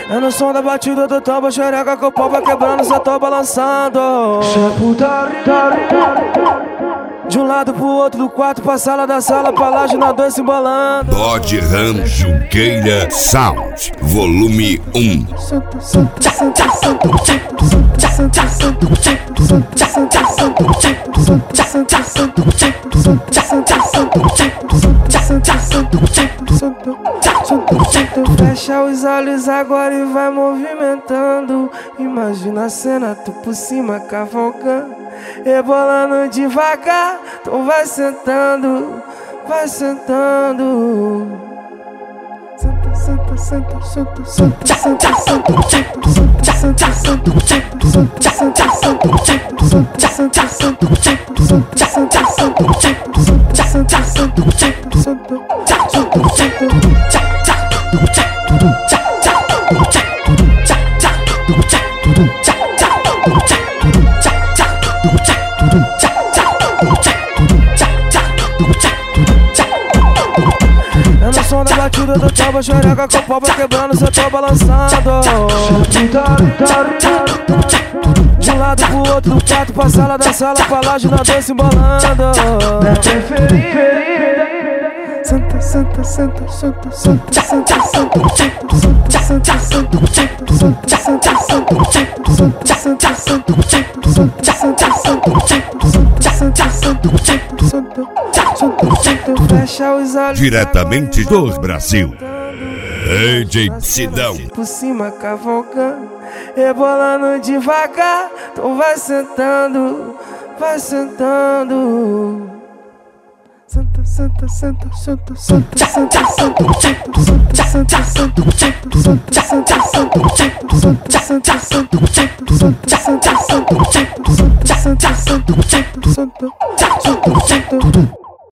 É no som da batida do tambo, xereca que o pau vai quebrando, cê tô balançando. De um lado pro outro, do quarto pra sala, da sala pra laje, nós dois se embolando. Dodge Ram Junqueira Sound, volume 1. Fecha os olhos agora e vai movimentando. Imagina a cena, tu por cima cavalgando, rebolando devagar. Tu vai sentando, vai sentando. Senta, senta, senta, senta, senta, senta, é no som da batida do tambo, xereca com o pau vai quebrando, cê tô balançando. De um lado pro outro, do quarto pra sala, da sala pra laje, nós dois se embolando. Senta, senta, senta, senta, senta, senta, fecha os olhos Diretamente do Brasil, DJ Sidão. Por cima cavalgando, rebolando devagar. Tu vai sentando, vai sentando. Senta, senta, senta, senta, senta, senta, senta, senta, senta,